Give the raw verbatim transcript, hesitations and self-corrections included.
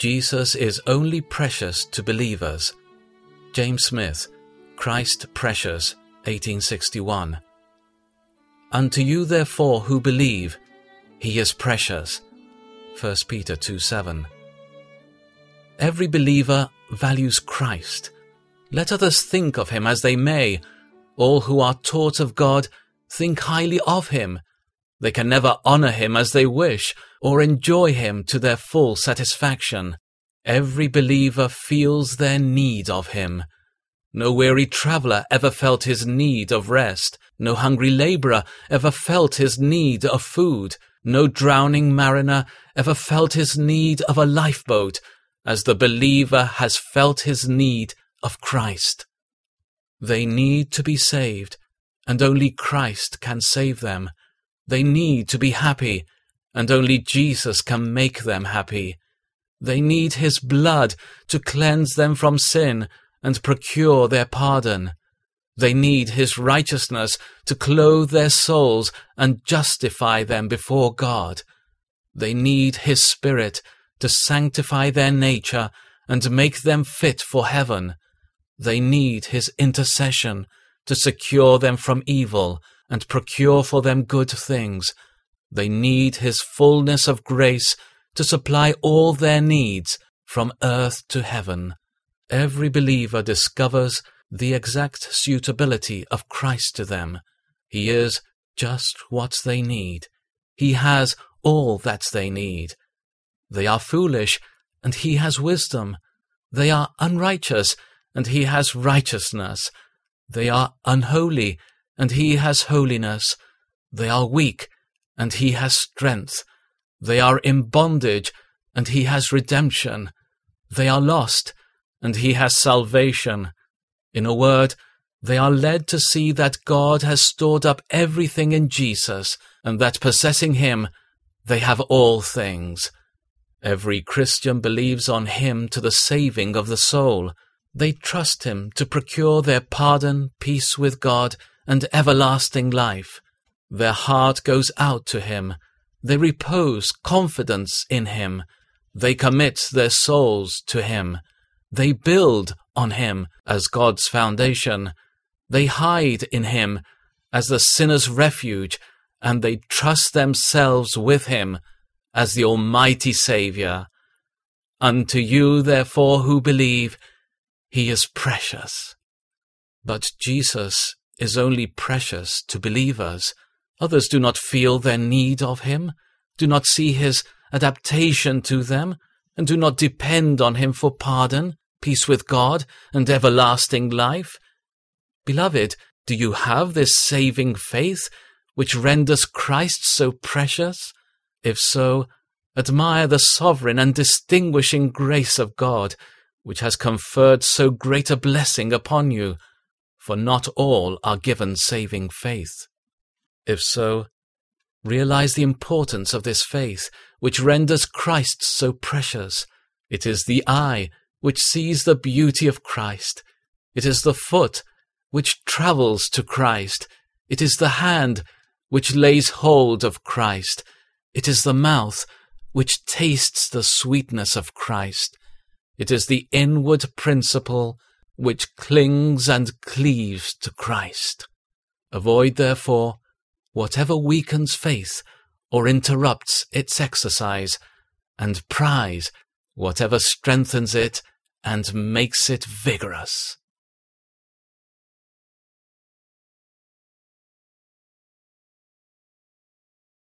Jesus is only precious to believers. James Smith, Christ Precious, eighteen sixty-one. Unto you therefore who believe, he is precious. First Peter two seven. Every believer values Christ. Let others think of him as they may. All who are taught of God think highly of him. They can never honor him as they wish, or enjoy him to their full satisfaction. Every believer feels their need of him. No weary traveler ever felt his need of rest. No hungry laborer ever felt his need of food. No drowning mariner ever felt his need of a lifeboat, as the believer has felt his need of Christ. They need to be saved, and only Christ can save them. They need to be happy, and only Jesus can make them happy. They need his blood to cleanse them from sin and procure their pardon. They need his righteousness to clothe their souls and justify them before God. They need his Spirit to sanctify their nature and make them fit for heaven. They need his intercession to secure them from evil and procure for them good things. They need his fullness of grace to supply all their needs from earth to heaven. Every believer discovers the exact suitability of Christ to them. He is just what they need. He has all that they need. They are foolish, and he has wisdom. They are unrighteous, and he has righteousness. They are unholy, and he has holiness. They are weak, and he has strength. They are in bondage, and he has redemption. They are lost, and he has salvation. In a word, they are led to see that God has stored up everything in Jesus, and that possessing him, they have all things. Every Christian believes on him to the saving of the soul. They trust him to procure their pardon, peace with God, and everlasting life. Their heart goes out to him. They repose confidence in him. They commit their souls to him. They build on him as God's foundation. They hide in him as the sinner's refuge, and they trust themselves with him as the Almighty Saviour. Unto you, therefore, who believe, he is precious. But Jesus is only precious to believers. Others do not feel their need of him, do not see his adaptation to them, and do not depend on him for pardon, peace with God, and everlasting life. Beloved, do you have this saving faith, which renders Christ so precious? If so, admire the sovereign and distinguishing grace of God, which has conferred so great a blessing upon you, for not all are given saving faith. If so, realize the importance of this faith, which renders Christ so precious. It is the eye which sees the beauty of Christ. It is the foot which travels to Christ. It is the hand which lays hold of Christ. It is the mouth which tastes the sweetness of Christ. It is the inward principle which clings and cleaves to Christ. Avoid, therefore, whatever weakens faith or interrupts its exercise, and prize whatever strengthens it and makes it vigorous.